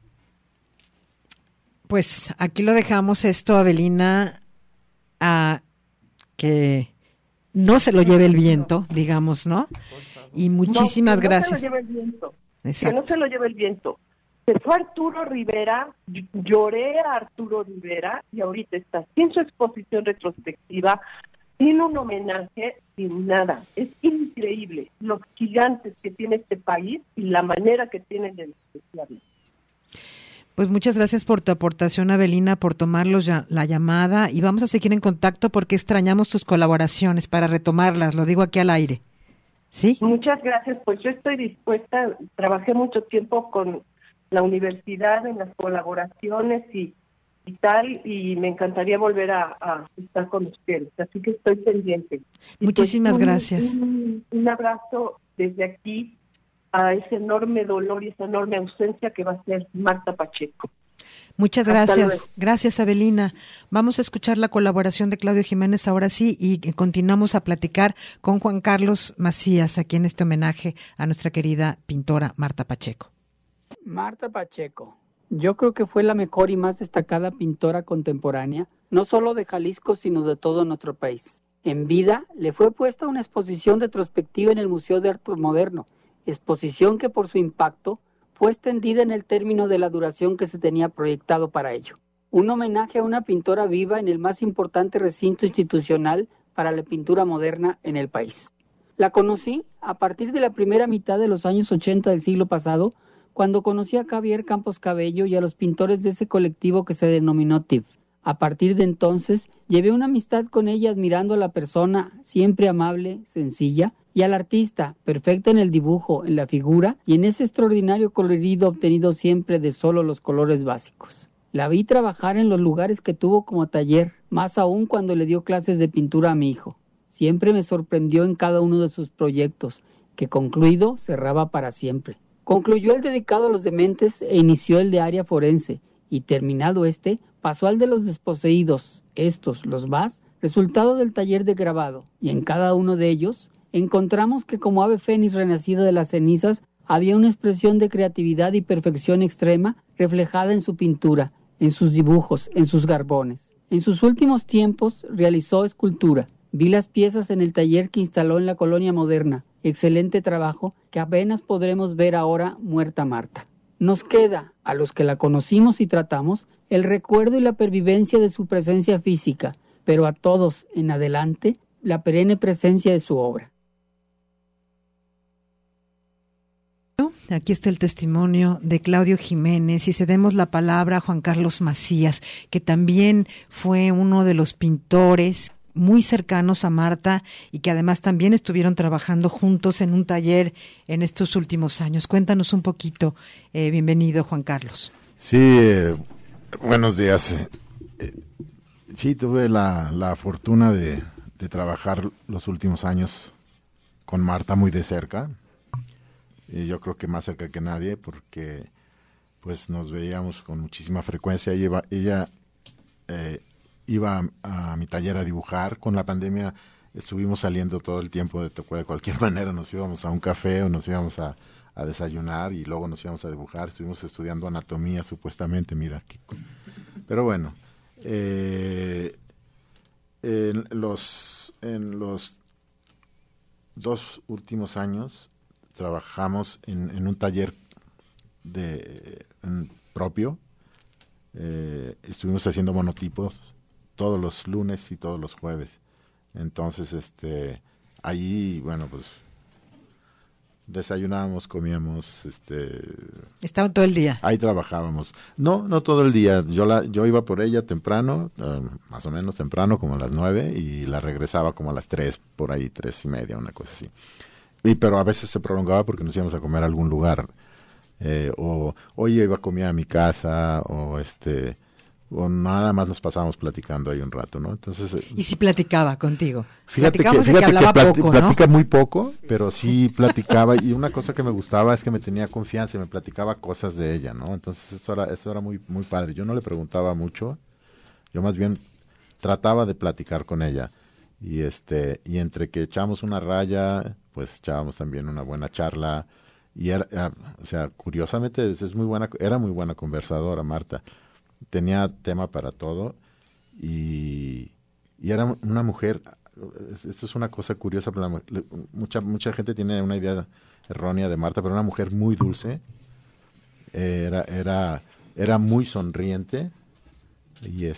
Pues aquí lo dejamos esto, Avelina, a que no se lo lleve el viento, digamos, ¿no? Y muchísimas gracias. No se lo lleve el viento. Exacto. Que no se lo lleve el viento. Se fue Arturo Rivera, lloré a Arturo Rivera y ahorita está sin su exposición retrospectiva, sin un homenaje, sin nada. Es increíble los gigantes que tiene este país y la manera que tienen de despreciarlo. Pues muchas gracias por tu aportación, Avelina, por tomarlos la llamada, y vamos a seguir en contacto porque extrañamos tus colaboraciones para retomarlas, lo digo aquí al aire. ¿Sí? Muchas gracias, pues yo estoy dispuesta, trabajé mucho tiempo con la universidad en las colaboraciones y tal, y me encantaría volver a estar con ustedes, así que estoy pendiente. Muchísimas gracias. Un abrazo desde aquí a ese enorme dolor y esa enorme ausencia que va a ser Marta Pacheco. Muchas gracias. Gracias, Avelina. Vamos a escuchar la colaboración de Claudio Jiménez ahora sí y continuamos a platicar con Juan Carlos Macías aquí en este homenaje a nuestra querida pintora Marta Pacheco. Marta Pacheco, yo creo que fue la mejor y más destacada pintora contemporánea, no solo de Jalisco, sino de todo nuestro país. En vida le fue puesta una exposición retrospectiva en el Museo de Arte Moderno, exposición que por su impacto fue extendida en el término de la duración que se tenía proyectado para ello. Un homenaje a una pintora viva en el más importante recinto institucional para la pintura moderna en el país. La conocí a partir de la primera mitad de los años 80 del siglo pasado, cuando conocí a Javier Campos Cabello y a los pintores de ese colectivo que se denominó TIF. A partir de entonces, llevé una amistad con ella admirando a la persona, siempre amable, sencilla, y al artista, perfecta en el dibujo, en la figura y en ese extraordinario colorido obtenido siempre de solo los colores básicos. La vi trabajar en los lugares que tuvo como taller, más aún cuando le dio clases de pintura a mi hijo. Siempre me sorprendió en cada uno de sus proyectos, que concluido cerraba para siempre. Concluyó el dedicado a los dementes e inició el de área forense, y terminado este, pasó al de los desposeídos, estos, los VAS, resultado del taller de grabado, y en cada uno de ellos encontramos que como ave fénix renacida de las cenizas, había una expresión de creatividad y perfección extrema reflejada en su pintura, en sus dibujos, en sus garbones. En sus últimos tiempos realizó escultura. Vi las piezas en el taller que instaló en la Colonia Moderna. Excelente trabajo que apenas podremos ver ahora muerta Marta. Nos queda, a los que la conocimos y tratamos, el recuerdo y la pervivencia de su presencia física, pero a todos en adelante, la perenne presencia de su obra. Aquí está el testimonio de Claudio Jiménez y cedemos la palabra a Juan Carlos Macías, que también fue uno de los pintores muy cercanos a Marta y que además también estuvieron trabajando juntos en un taller en estos últimos años. Cuéntanos un poquito. Bienvenido, Juan Carlos. Sí, buenos días. Sí, tuve la fortuna de trabajar los últimos años con Marta muy de cerca. Yo creo que más cerca que nadie, porque pues nos veíamos con muchísima frecuencia. Ella iba a mi taller a dibujar. Con la pandemia estuvimos saliendo todo el tiempo de cualquier manera. Nos íbamos a un café o nos íbamos a desayunar y luego nos íbamos a dibujar. Estuvimos estudiando anatomía supuestamente, mira. Pero bueno, en los 2 últimos años trabajamos en un taller propio. Estuvimos haciendo monotipos todos los lunes y todos los jueves. Entonces, allí, bueno, pues desayunábamos, comíamos, Estaba todo el día. Ahí trabajábamos. No todo el día. Yo iba por ella temprano, más o menos temprano, como a las 9, y la regresaba como a las 3, por ahí, 3:30, una cosa así. Pero a veces se prolongaba porque nos íbamos a comer a algún lugar. O yo iba a comer a mi casa, o nada más nos pasábamos platicando ahí un rato, ¿no? Entonces, ¿y si platicaba contigo? Fíjate que platica muy poco, pero sí platicaba, y una cosa que me gustaba es que me tenía confianza y me platicaba cosas de ella, ¿no? Entonces eso era muy, muy padre. Yo no le preguntaba mucho, yo más bien trataba de platicar con ella, y entre que echamos una raya, pues echábamos también una buena charla, y curiosamente era muy buena conversadora, Marta. Tenía tema para todo, y era una mujer. Esto es una cosa curiosa, pero mucha gente tiene una idea errónea de Marta, pero una mujer muy dulce, era muy sonriente, y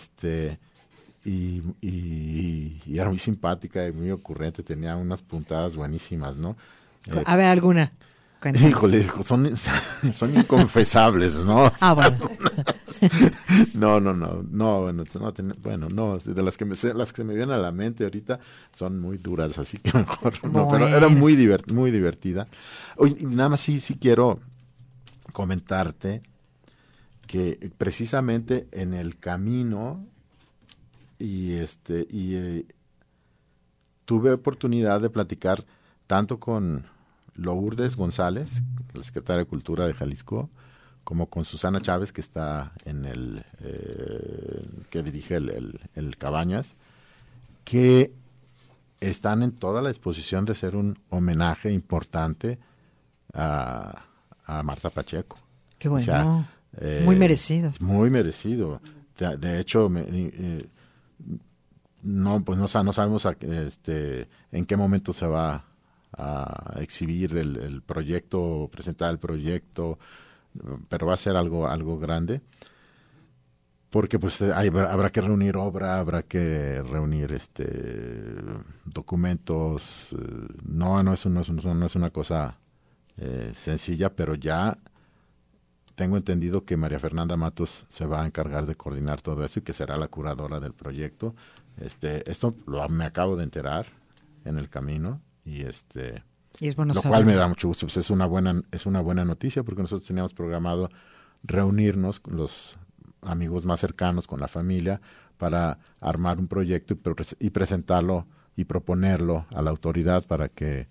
era muy simpática y muy ocurrente, tenía unas puntadas buenísimas, ¿no? A ver, alguna. Híjole, son inconfesables, ¿no? Bueno. No, de las que me vienen a la mente ahorita son muy duras, así que mejor no, pero era muy divertida. Oye, y nada más sí quiero comentarte que precisamente en el camino tuve oportunidad de platicar tanto con Lourdes González, la secretaria de Cultura de Jalisco, como con Susana Chávez, que está que dirige el Cabañas, que están en toda la disposición de hacer un homenaje importante a Marta Pacheco. Qué bueno, muy merecido. Muy merecido. De hecho, no sabemos en qué momento se va a exhibir el proyecto, presentar el proyecto, pero va a ser algo grande, porque pues habrá que reunir obra, habrá que reunir documentos. No es una cosa sencilla, pero ya tengo entendido que María Fernanda Matos se va a encargar de coordinar todo eso y que será la curadora del proyecto. Esto me acabo de enterar en el camino, y es bueno lo cual me da mucho gusto. Pues es una buena noticia, porque nosotros teníamos programado reunirnos con los amigos más cercanos, con la familia, para armar un proyecto y presentarlo y proponerlo a la autoridad para que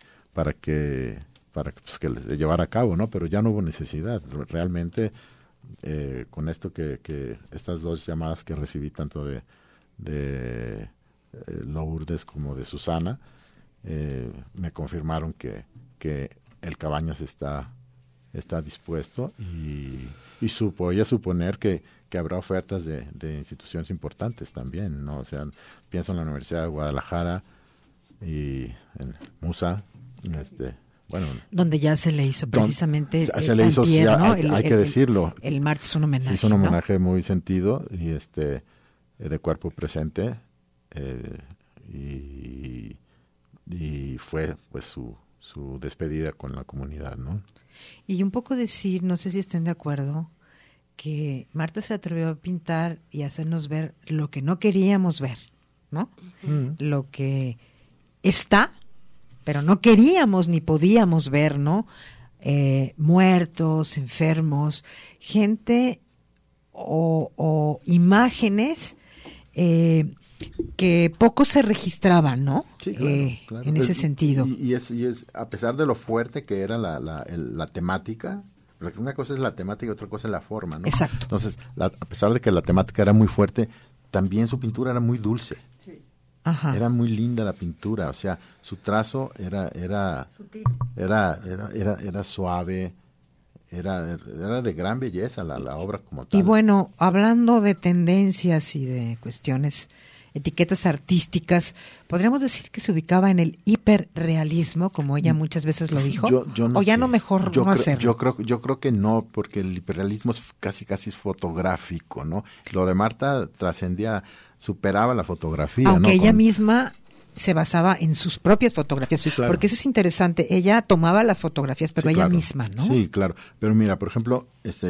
se llevara a cabo, ¿no? Pero ya no hubo necesidad. Realmente, con esto que estas dos llamadas que recibí, tanto de Lourdes como de Susana, me confirmaron que el Cabañas está dispuesto, y ella suponer que habrá ofertas de instituciones importantes también, ¿no? O sea, pienso en la Universidad de Guadalajara y en MUSA, donde ya se le hizo precisamente se le hizo, ¿no? hay que decirlo, el martes un homenaje. Se hizo un homenaje, ¿no? Muy sentido, y de cuerpo presente, y fue pues su despedida con la comunidad, ¿no? Y un poco decir, no sé si estén de acuerdo, que Marta se atrevió a pintar y hacernos ver lo que no queríamos ver, ¿no? Lo que está, pero no queríamos ni podíamos ver, ¿no? Muertos, enfermos, gente o imágenes que poco se registraban, ¿no? Sí, claro. En ese sentido. Y es a pesar de lo fuerte que era la temática, porque una cosa es la temática y otra cosa es la forma, ¿no? Exacto. Entonces, a pesar de que la temática era muy fuerte, también su pintura era muy dulce. Sí. Ajá. Era muy linda la pintura, o sea, su trazo era suave, era de gran belleza la obra como tal. Y bueno, hablando de tendencias y de cuestiones, etiquetas artísticas, ¿podríamos decir que se ubicaba en el hiperrealismo, como ella muchas veces lo dijo? Yo no ¿O ya sé. no mejor no hacerlo? Yo creo que no, porque el hiperrealismo es casi es fotográfico, ¿no? Lo de Marta superaba la fotografía, aunque ¿no? ella misma se basaba en sus propias fotografías, Sí, claro. porque eso es interesante. Ella tomaba las fotografías, pero Sí, ella claro. misma, ¿no? Sí, claro. Pero mira, por ejemplo,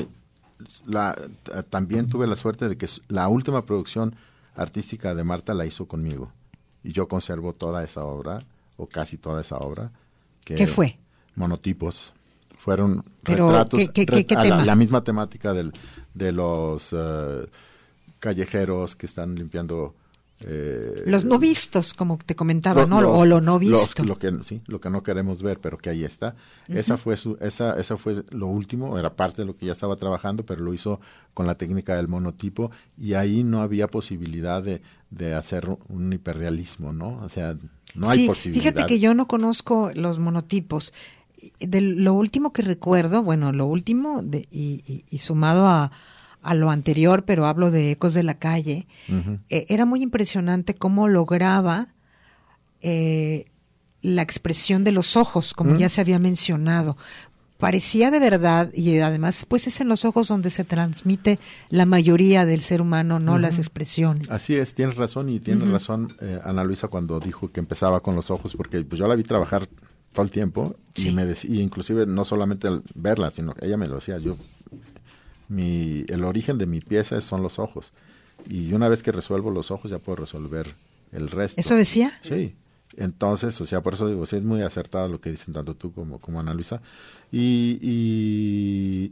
también tuve la suerte de que la última producción artística de Marta la hizo conmigo. Y yo conservo toda esa obra, o casi toda esa obra. ¿Qué fue? Monotipos. Fueron Pero, retratos ¿qué a tema? la misma temática de los callejeros que están limpiando... Los no vistos, como te comentaba, ¿no? O lo no visto. Lo que no queremos ver, pero que ahí está. Esa fue lo último, era parte de lo que ya estaba trabajando, pero lo hizo con la técnica del monotipo, y ahí no había posibilidad de hacer un hiperrealismo, ¿no? O sea, no hay posibilidad. Fíjate que yo no conozco los monotipos. Lo último que recuerdo, bueno, lo último y sumado a lo anterior, pero hablo de Ecos de la Calle, era muy impresionante cómo lograba la expresión de los ojos, como ya se había mencionado. Parecía de verdad, y además pues es en los ojos donde se transmite la mayoría del ser humano, no las expresiones. Así es, tienes razón, y tiene razón Ana Luisa cuando dijo que empezaba con los ojos, porque pues yo la vi trabajar todo el tiempo, y me decía, y inclusive no solamente al verla, sino que ella me lo decía, el origen de mi pieza son los ojos, y una vez que resuelvo los ojos ya puedo resolver el resto. ¿Eso decía? Sí. Entonces, o sea, por eso digo, sí es muy acertado lo que dicen tanto tú como Ana Luisa. Y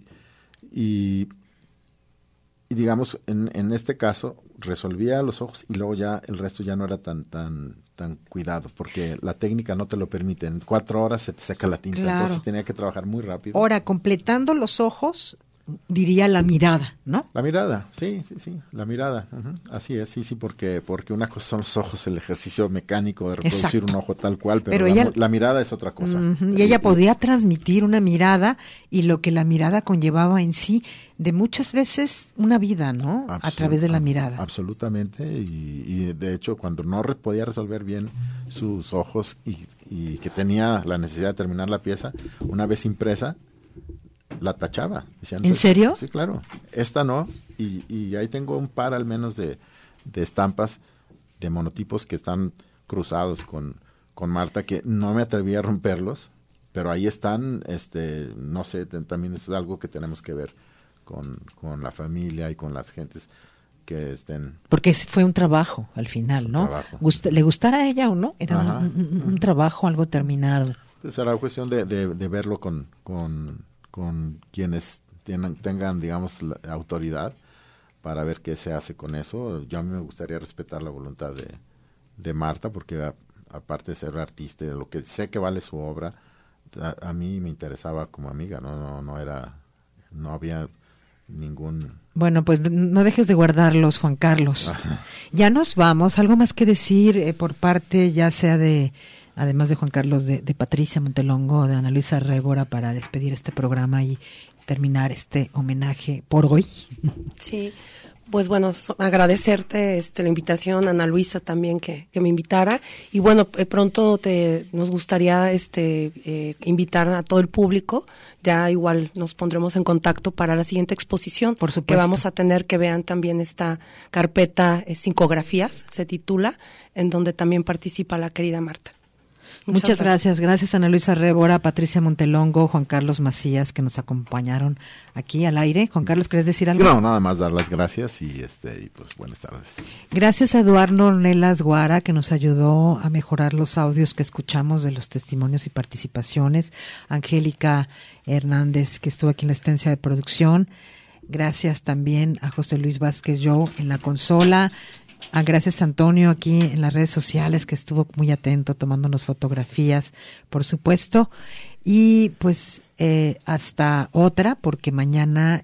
digamos, en este caso, resolvía los ojos y luego ya el resto ya no era tan cuidado, porque la técnica no te lo permite. En 4 horas se te seca la tinta, Claro. Entonces tenía que trabajar muy rápido. Ahora, completando los ojos, diría la mirada, ¿no? La mirada, sí, la mirada, así es, sí, porque una cosa son los ojos, el ejercicio mecánico de reproducir un ojo tal cual, pero la mirada es otra cosa. Y ella podía transmitir una mirada y lo que la mirada conllevaba en sí, de muchas veces una vida, ¿no? A través de la mirada. Absolutamente, y de hecho cuando no podía resolver bien sus ojos y que tenía la necesidad de terminar la pieza, una vez impresa, la tachaba. Diciendo, ¿En serio? Sí, claro. Esta no, y ahí tengo un par al menos de estampas de monotipos que están cruzados con Marta, que no me atreví a romperlos, pero ahí están, no sé, también es algo que tenemos que ver con la familia y con las gentes que estén... Porque fue un trabajo al final, ¿no? ¿Le gustara a ella o no? Era un trabajo, algo terminado. Pues era cuestión de verlo con quienes tengan, digamos, la autoridad para ver qué se hace con eso. Yo a mí me gustaría respetar la voluntad de Marta, porque aparte de ser artista, de lo que sé que vale su obra, a mí me interesaba como amiga, no había ningún... Bueno, pues no dejes de guardarlos, Juan Carlos. Ajá. Ya nos vamos. ¿Algo más que decir por parte, ya sea además de Juan Carlos, de Patricia Montelongo, de Ana Luisa Révora, para despedir este programa y terminar este homenaje por hoy? Sí, pues bueno, agradecerte la invitación, Ana Luisa también que me invitara, y bueno, pronto nos gustaría invitar a todo el público, ya igual nos pondremos en contacto para la siguiente exposición. Por supuesto. Que vamos a tener, que vean también esta carpeta Psicografías, se titula, en donde también participa la querida Marta. Muchas gracias. Gracias Ana Luisa Révora, Patricia Montelongo, Juan Carlos Macías, que nos acompañaron aquí al aire. Juan Carlos, ¿querés decir algo? No, nada más dar las gracias y pues buenas tardes. Gracias a Eduardo Ornelas Guara, que nos ayudó a mejorar los audios que escuchamos de los testimonios y participaciones. Angélica Hernández, que estuvo aquí en la estancia de producción. Gracias también a José Luis Vázquez Yo en la consola. Gracias Antonio aquí en las redes sociales, que estuvo muy atento tomándonos fotografías, por supuesto. Y pues hasta otra, porque mañana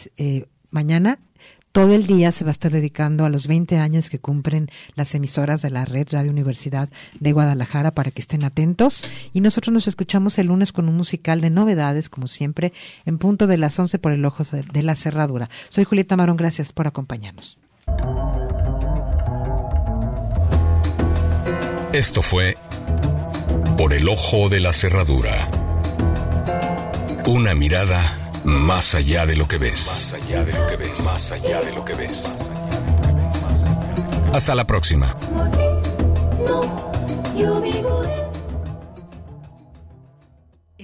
todo el día se va a estar dedicando a los 20 años que cumplen las emisoras de la red Radio Universidad de Guadalajara, para que estén atentos. Y nosotros nos escuchamos el lunes con un musical de novedades, como siempre, en punto de las 11 por el Ojo de la Cerradura. Soy Julieta Marón, gracias por acompañarnos. Esto fue Por el Ojo de la Cerradura. Una mirada más allá de lo que ves. Más allá de lo que ves. Más allá de lo que ves. Hasta la próxima. Yo vivo en